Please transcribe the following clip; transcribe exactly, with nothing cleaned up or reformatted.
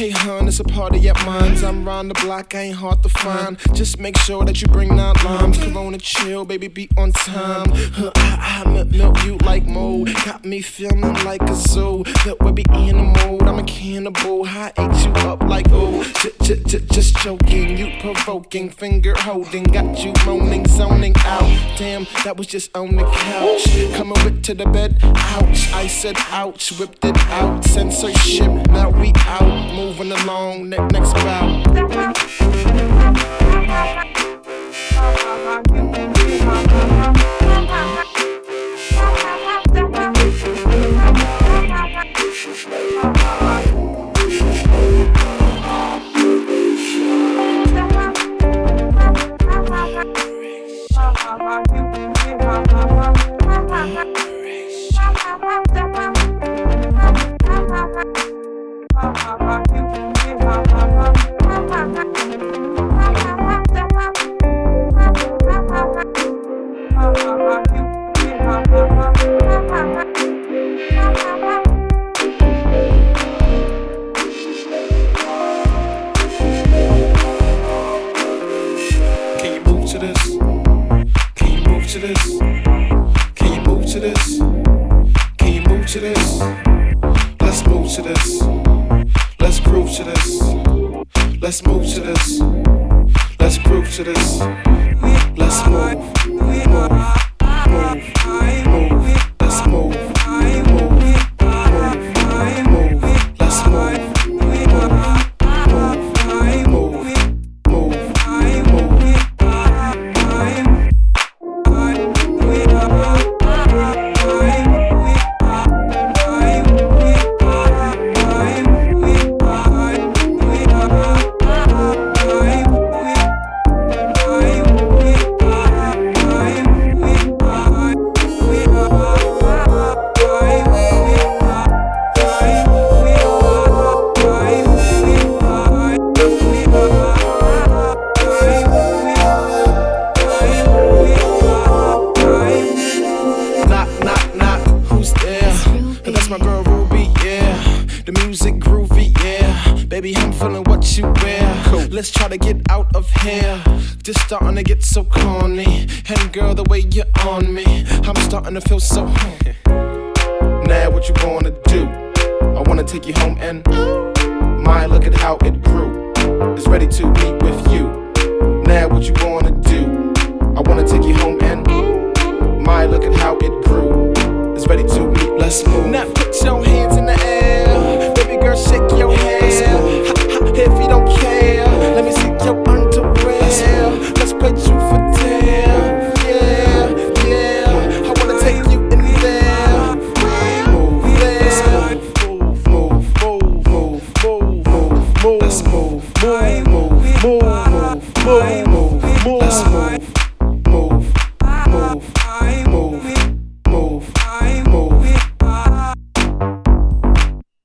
Hey hun, it's a party at mine's. I'm round the block, I ain't hard to find. Just make sure that you bring nine limes. Corona chill, baby, be on time. Huh, I, I milk, milk you like mold. Got me feeling like a zoo. That we be in the mood. I'm a cannibal. I ate you up like oh. Just joking, you provoking, finger holding. Got you moaning, zoning out. Damn, that was just on the couch. Coming with to the bed, ouch. I said ouch, whipped it out. Censorship, now we out. Moving along, ne- next bout. Let's move to this. Let's groove to this. Let's move, move, move, move. Let's move, move, move, move. Let's move, move, move, move, move. My girl Ruby, yeah. The music groovy, yeah. Baby, I'm feeling what you wear. Cool. Let's try to get out of here. Just starting to get so corny. And girl, the way you're on me, I'm starting to feel so horny. Now what you wanna do? I wanna take you home and my, look at how it grew. It's ready to meet with you. Now what you wanna do? I wanna take you home and my, look at how it grew. It's ready to meet. Let's move. Now,